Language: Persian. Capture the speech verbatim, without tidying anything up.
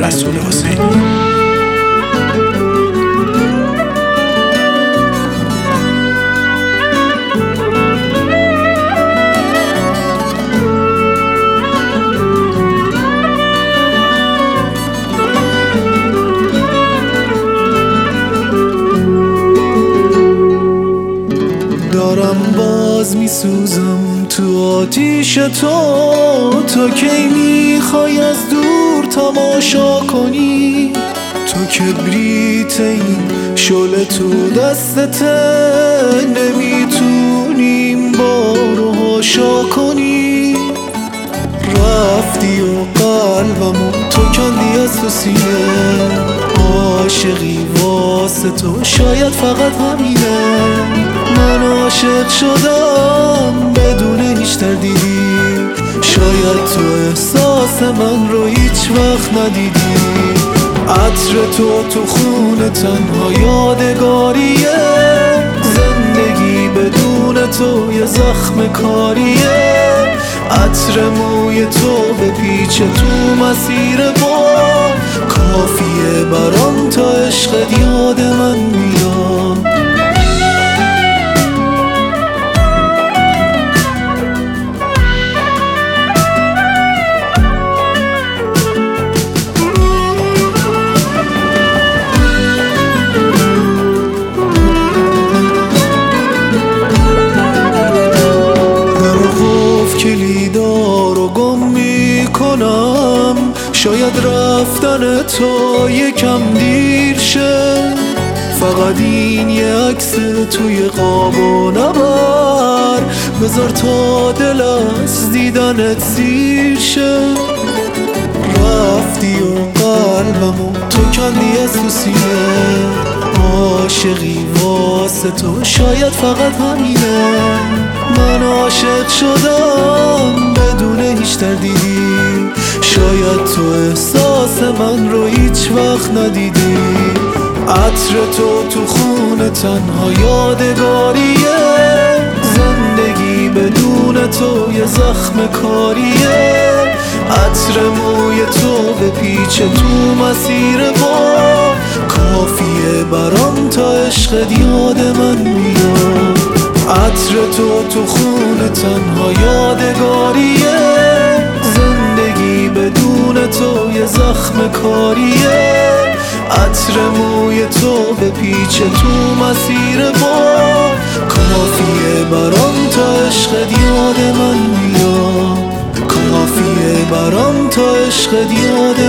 رسول حسینی. دارم باز میسوزم تو آتیش تو، تا کی میخوای از دور تماشا کنی؟ تو کبریت این شعله تو دستته، نمیتونیم بارو هاشا کنی. رفتی و قلبمو تو کندی از تو سینه، عاشقی واسه تو شاید فقط همینه. من عاشق شدم بدون هیچ تردیدی، شاید تو احساس من رو هیچ وقت ندیدی. عطر تو تو خون تنها یادگاریه، زندگی بدون تو یه زخم کاریه. عطر موی تو به پیچ تو مسیر بار، کافیه برام تا عشقت یاد من بیاد. کلیدارو گم میکنم، شاید رفتن تو یکم دیر شه. فقط این یه عکس توی قاب و نبر، بذار تا دل از دیدنت سیر شه. رفتی و قلبمو تو کندی از تو سینه، عاشقی واسه تو شاید فقط همینه. من عاشق شدم بدون هیچ تردیدی، شاید تو احساس من رو هیچ وقت ندیدی. عطر تو تو خون تنها یادگاریه، زندگی بدون تو یه زخم کاریه. عطر موی تو به پیچ تو مسیر بار، کافیه برام تا عشقت یاد من بیاد. عطر تو تو خون تنها یادگاریه، زندگی بدون تو یه زخم کاریه. عطر موی تو به پیچ تو مسیر بار، کافیه برام تا عشقت یاد من بیاد. کافیه برام تا عشقت یاد